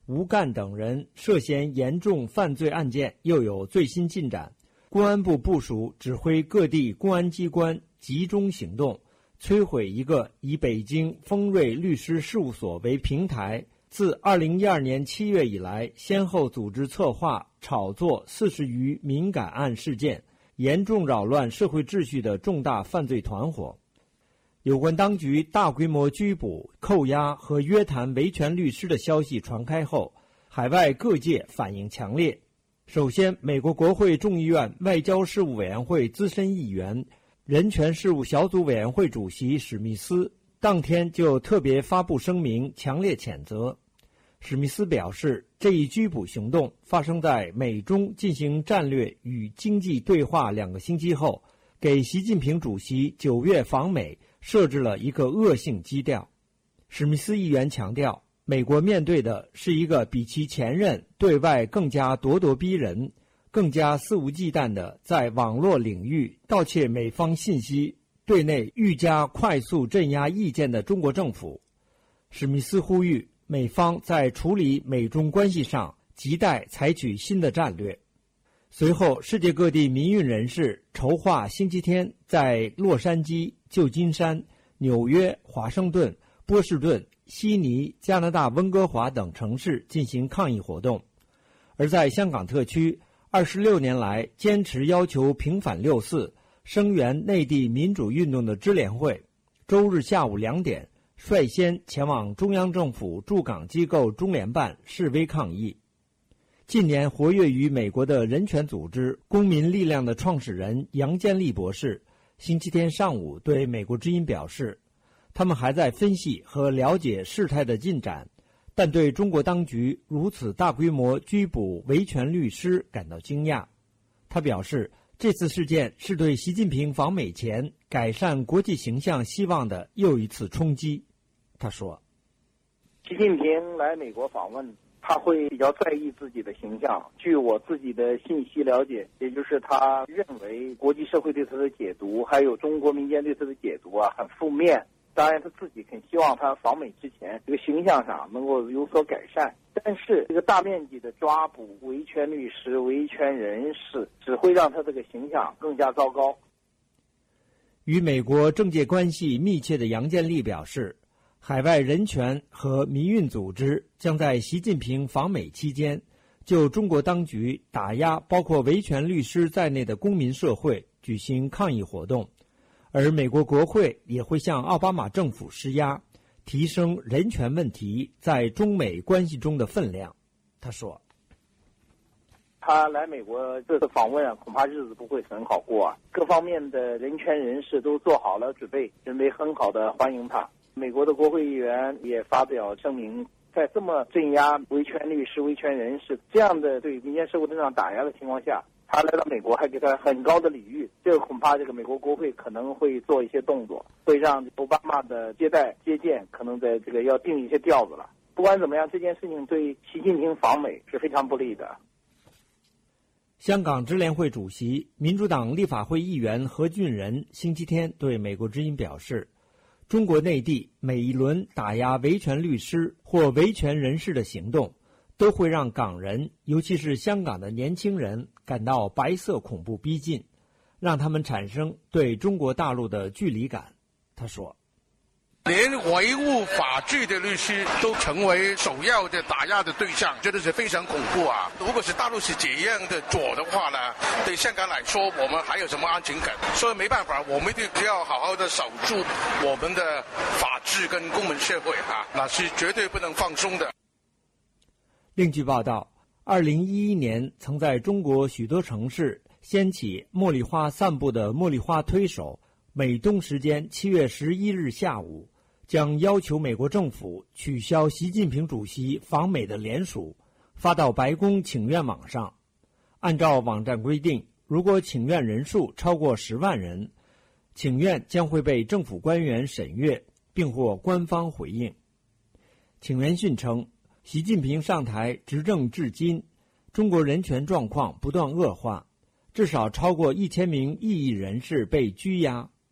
吴干等人涉嫌严重犯罪案件又有最新进展。公安部部署指挥各地公安机关集中行动，摧毁一个以北京丰瑞律师事务所为平台，自二零一二年七月以来，先后组织策划、炒作四十余敏感案事件，严重扰乱社会秩序的重大犯罪团伙。有关当局大规模拘捕、扣押和约谈维权律师的消息传开后，海外各界反应强烈。首先，美国国会众议院外交事务委员会资深议员、人权事务小组委员会主席史密斯当天就特别发布声明，强烈谴责。史密斯表示，这一拘捕行动发生在美中进行战略与经济对话两个星期后，给习近平主席九月访美设置了一个恶性基调。史密斯议员强调，美国面对的是一个比其前任对外更加咄咄逼人、更加肆无忌惮的在网络领域盗窃美方信息、对内愈加快速镇压意见的中国政府。史密斯呼吁美方在处理美中关系上亟待采取新的战略。随后，世界各地民运人士筹划星期天在洛杉矶、旧金山、纽约、华盛顿、波士顿、悉尼、加拿大温哥华等城市进行抗议活动。而在香港特区，二十六年来坚持要求平反六四、声援内地民主运动的支联会，周日下午两点率先前往中央政府驻港机构中联办示威抗议。近年活跃于美国的人权组织公民力量的创始人杨建立博士星期天上午对美国之音表示，他们还在分析和了解事态的进展，但对中国当局如此大规模拘捕维权律师感到惊讶。他表示，这次事件是对习近平访美前改善国际形象希望的又一次冲击。他说， 习近平来美国访问，他会比较在意自己的形象。据我自己的信息了解，也就是他认为国际社会对他的解读，还有中国民间对他的解读啊，很负面。当然他自己很希望他访美之前这个形象上能够有所改善，但是这个大面积的抓捕维权律师、维权人士只会让他这个形象更加糟糕。 与美国政界关系密切的杨建立表示，海外人权和民运组织将在习近平访美期间就中国当局打压包括维权律师在内的公民社会举行抗议活动，而美国国会也会向奥巴马政府施压，提升人权问题在中美关系中的分量。他说， 他来美国这次访问啊，恐怕日子不会很好过啊。各方面的人权人士都做好了准备，准备很好的欢迎他。美国的国会议员也发表声明，在这么镇压维权律师、维权人士这样的对民间社会这样打压的情况下，他来到美国还给他很高的礼遇，这个恐怕这个美国国会可能会做一些动作，会让奥巴马的接待接见可能在这个要定一些调子了。不管怎么样，这件事情对习近平访美是非常不利的。 香港支联会主席、民主党立法会议员何俊仁星期天对美国之音表示，中国内地每一轮打压维权律师或维权人士的行动，都会让港人，尤其是香港的年轻人感到白色恐怖逼近，让他们产生对中国大陆的距离感。他说， 连维护法治的律师都成为首要的打压的对象，真的是非常恐怖啊！如果是大陆是这样的做的话呢，对香港来说，我们还有什么安全感？所以没办法，我们一定要好好的守住我们的法治跟公民社会哈、啊，那是绝对不能放松的。 另据报道，二零一一年曾在中国许多城市掀起茉莉花散步的茉莉花推手，美东时间七月十一日下午，将要求美国政府取消习近平主席访美的联署，发到白宫请愿网上。按照网站规定，如果请愿人数超过十万人，请愿将会被政府官员审阅，并获官方回应。请愿信称，习近平上台执政至今，中国人权状况不断恶化，至少超过一千名异议人士被拘押。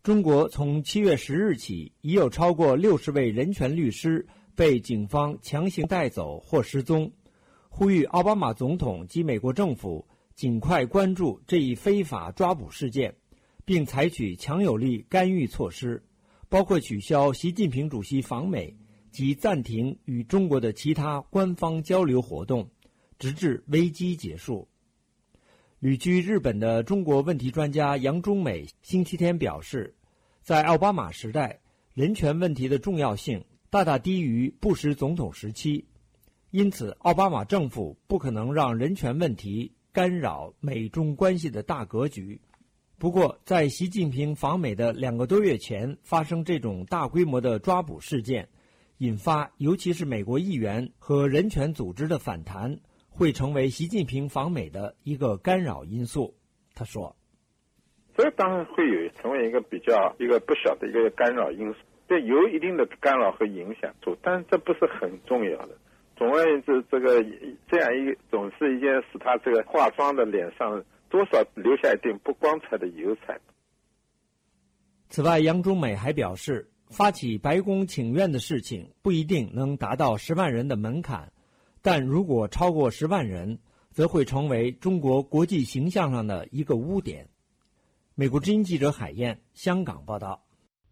中国从七月十日起，已有超过六十位人权律师被警方强行带走或失踪，呼吁奥巴马总统及美国政府尽快关注这一非法抓捕事件，并采取强有力干预措施，包括取消习近平主席访美及暂停与中国的其他官方交流活动，直至危机结束。旅居日本的中国问题专家杨忠美星期天表示，在奥巴马时代，人权问题的重要性大大低于布什总统时期，因此奥巴马政府不可能让人权问题干扰美中关系的大格局。不过，在习近平访美的两个多月前发生这种大规模的抓捕事件，引发尤其是美国议员和人权组织的反弹，会成为习近平访美的一个干扰因素。他说， 这当然会有成为一个比较一个不小的一个干扰因素，这有一定的干扰和影响处，但是这不是很重要的。总而言之，这个这样一个总是一件使他这个化妆的脸上多少留下一点不光彩的油彩。 此外，杨忠美还表示，发起白宫请愿的事情不一定能达到十万人的门槛，但如果超过十万人，则会成为中国国际形象上的一个污点。美国之音记者海燕，香港报道。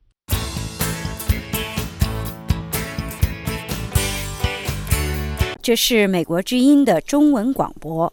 这是美国之音的中文广播。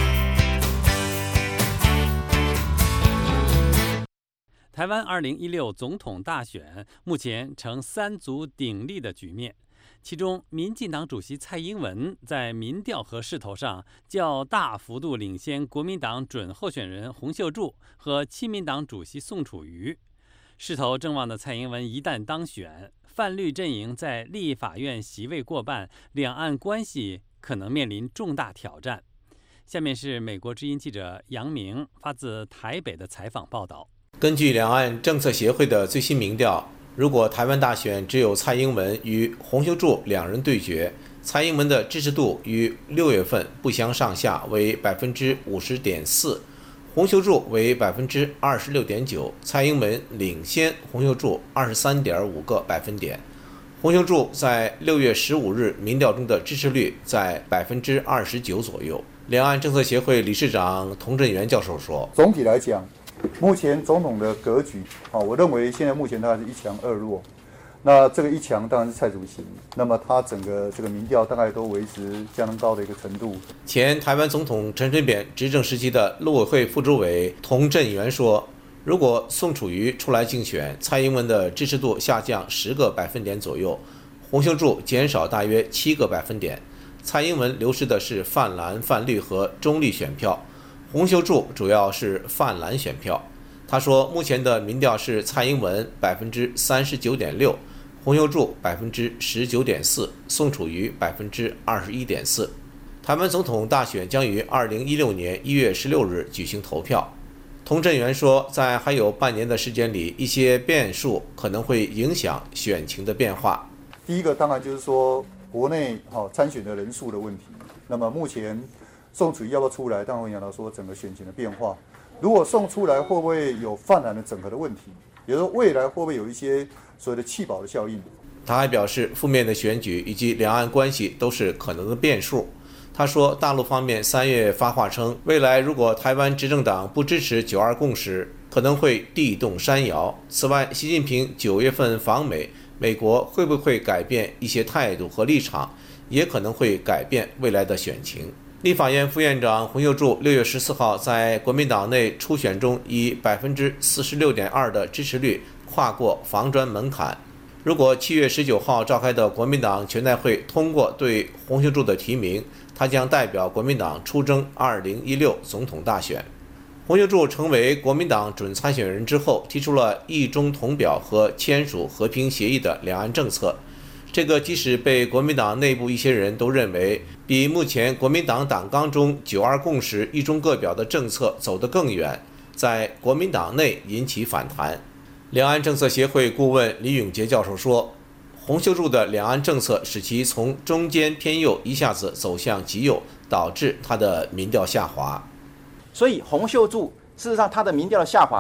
台湾二零一六总统大选目前呈三足鼎立的局面，其中民进党主席蔡英文在民调和势头上较大幅度领先国民党准候选人洪秀柱和亲民党主席宋楚瑜。势头正旺的蔡英文一旦当选，泛绿阵营在立法院席位过半，两岸关系可能面临重大挑战。下面是美国之音记者杨明发自台北的采访报道。 根据两岸政策协会的最新民调，如果台湾大选只有蔡英文与洪秀柱两人对决，蔡英文的支持度与六月份不相上下，为百分之五十点四，洪秀柱为百分之二十六点九，蔡英文领先洪秀柱二十三点五个百分点。洪秀柱在六月十五日民调中的支持率在百分之二十九左右。两岸政策协会理事长童振源教授说：“ 总体来讲，目前总统的格局啊，我认为现在目前他是一强二弱。那这个一强当然是蔡主席，那么他整个这个民调大概都维持相当高的一个程度。” 前台湾总统陈水扁执政时期的陆委会副主委童振源说，如果宋楚瑜出来竞选，蔡英文的支持度下降十个百分点左右，洪秀柱减少大约七个百分点，蔡英文流失的是泛蓝、泛绿和中立选票，洪秀柱主要是泛蓝选票。他说，目前的民调是蔡英文百分之三十九点六，洪秀柱百分之十九点四，宋楚瑜百分之二十一点四。台湾总统大选将于二零一六年一月十六日举行投票。童振源说，在还有半年的时间里，一些变数可能会影响选情的变化。 第一个当然就是说国内哈、哦、参选的人数的问题。那么目前宋楚瑜要不要出来，当然会影响到说整个选情的变化。如果送出来，会不会有泛蓝的整合的问题？也就是说，未来会不会有一些所谓的弃保的效应？ 他还表示，负面的选举以及两岸关系都是可能的变数。他说，大陆方面三月发话称，未来如果台湾执政党不支持九二共识，可能会地动山摇。此外，习近平九月份访美，美国会不会改变一些态度和立场，也可能会改变未来的选情。立法院副院长洪秀柱六月十四号在国民党内初选中以百分之四十六点二的支持率跨过防专门槛。如果七月十九号召开的国民党全代会通过对洪秀柱的提名，他将代表国民党出征二零一六总统大选。洪秀柱成为国民党准参选人之后，提出了一中同表和签署和平协议的两岸政策。这个即使被国民党内部一些人都认为比目前国民党党纲中九二共识一中各表的政策走得更远，在国民党内引起反弹。两岸政策协会顾问李永杰教授说，洪秀柱的两岸政策使其从中间偏右一下子走向极右，导致他的民调下滑。 所以洪秀柱事实上他的民调的下滑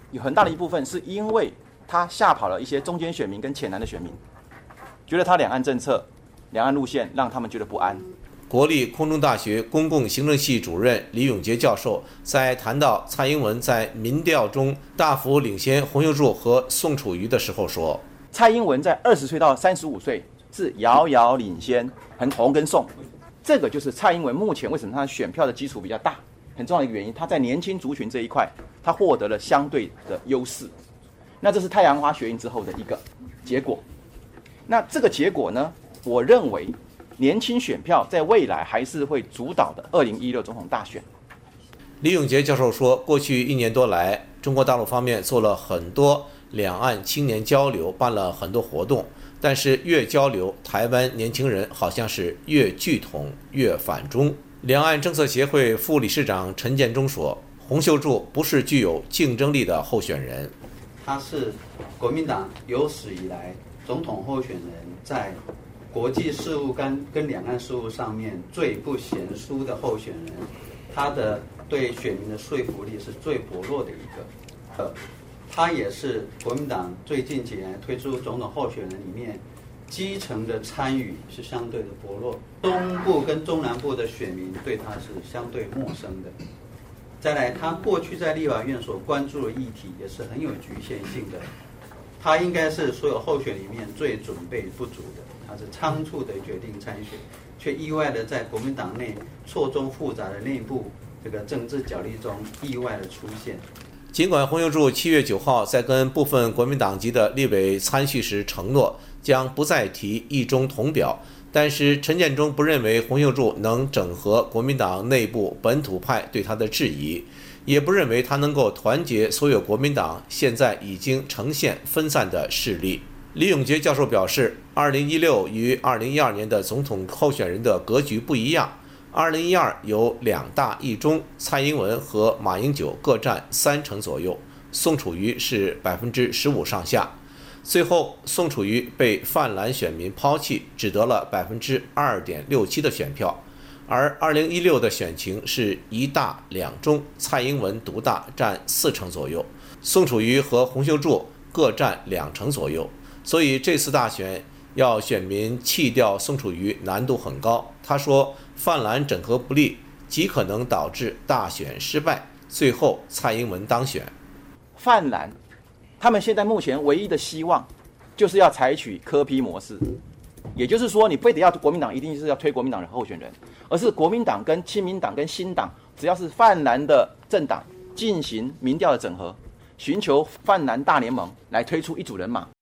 有很大的一部分是因为他吓跑了一些中间选民跟浅蓝的选民，觉得他两岸政策、两岸路线让他们觉得不安。 国立空中大学公共行政系主任李永杰教授在谈到蔡英文在民调中大幅领先洪秀柱和宋楚瑜的时候说， 蔡英文在二十岁到三十五岁是遥遥领先很洪跟宋，这个就是蔡英文目前为什么他选票的基础比较大很重要的一个原因，他在年轻族群这一块他获得了相对的优势，那这是太阳花学运之后的一个结果。那这个结果呢，我认为年轻选票在未来还是会主导的二零一六总统大选。 李永杰教授说，过去一年多来，中国大陆方面做了很多两岸青年交流，办了很多活动，但是越交流，台湾年轻人好像是越拒统越反中。两岸政策协会副理事长陈建中说，洪秀柱不是具有竞争力的候选人， 他是国民党有史以来总统候选人在国际事务跟跟两岸事务上面最不娴熟的候选人，他的对选民的说服力是最薄弱的一个。呃，他也是国民党最近几年推出总统候选人里面基层的参与是相对的薄弱，东部跟中南部的选民对他是相对陌生的。再来，他过去在立法院所关注的议题也是很有局限性的，他应该是所有候选里面最准备不足的。他是仓促的决定参选，却意外的在国民党内错综复杂的内部这个政治角力中意外的出现。 尽管洪秀柱七月九号在跟部分国民党籍的立委参叙时承诺将不再提一中统表，但是陈建中不认为洪秀柱能整合国民党内部本土派对他的质疑，也不认为他能够团结所有国民党现在已经呈现分散的势力。李永杰教授表示，二零一六与二零一二年的总统候选人的格局不一样。二零一二有两大一中，蔡英文和马英九各占三成左右，宋楚瑜是百分之十五上下。最后，宋楚瑜被泛蓝选民抛弃，只得了百分之二点六七的选票。而二零一六的选情是一大两中，蔡英文独大，占四成左右，宋楚瑜和洪秀柱各占两成左右。所以这次大选要选民弃掉宋楚瑜难度很高。他说，泛蓝整合不力，极可能导致大选失败，最后蔡英文当选。 泛蓝他们现在目前唯一的希望就是要采取柯 P 模式，也就是说，你非得要国民党一定是要推国民党的候选人，而是国民党跟亲民党跟新党，只要是泛蓝的政党进行民调的整合，寻求泛蓝大联盟来推出一组人马。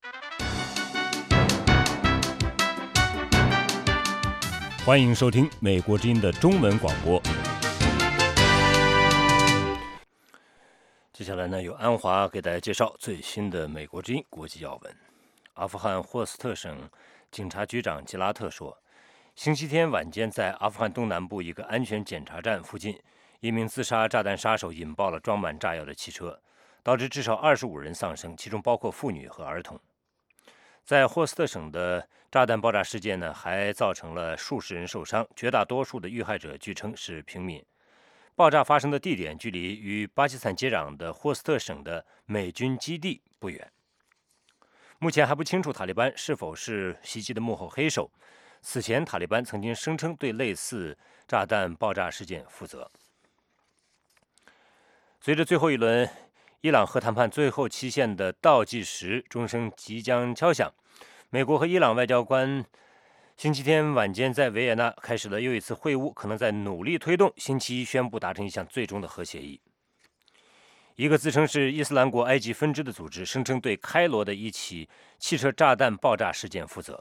欢迎收听美国之音的中文广播。接下来呢，由安华给大家介绍最新的美国之音国际要闻。阿富汗霍斯特省警察局长吉拉特说，星期天晚间在阿富汗东南部一个安全检查站附近，一名自杀炸弹杀手引爆了装满炸药的汽车，导致至少二十五人丧生，其中包括妇女和儿童。在霍斯特省的炸弹爆炸事件呢，还造成了数十人受伤，绝大多数的遇害者据称是平民。爆炸发生的地点距离与巴基斯坦接壤的霍斯特省的美军基地不远。目前还不清楚塔利班是否是袭击的幕后黑手。此前，塔利班曾经声称对类似炸弹爆炸事件负责。随着最后一轮伊朗核谈判最后期限的倒计时钟声即将敲响，美国和伊朗外交官星期天晚间在维也纳开始了又一次会晤，可能在努力推动星期一宣布达成一项最终的核协议。一个自称是伊斯兰国埃及分支的组织声称对开罗的一起汽车炸弹爆炸事件负责。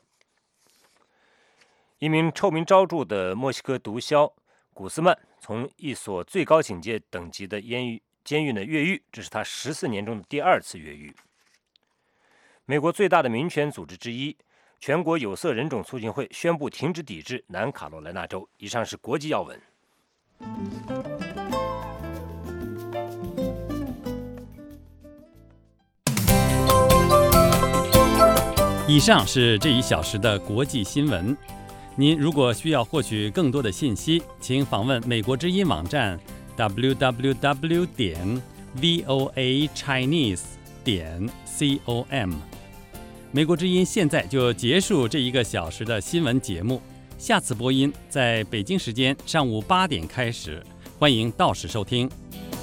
一名臭名昭著的墨西哥毒枭古斯曼从一所最高警戒等级的监狱监狱呢越狱，这是他十四年中的第二次越狱。美国最大的民权组织之一全国有色人种促进会宣布停止抵制南卡罗来纳州。以上是国际要闻。 以上是这一小时的国际新闻。您如果需要获取更多的信息，请访问美国之音网站 double-u double-u double-u 点 v o a chinese 点 com。美国之音现在就结束这一个小时的新闻节目，下次播音在北京时间上午八点开始，欢迎到时收听。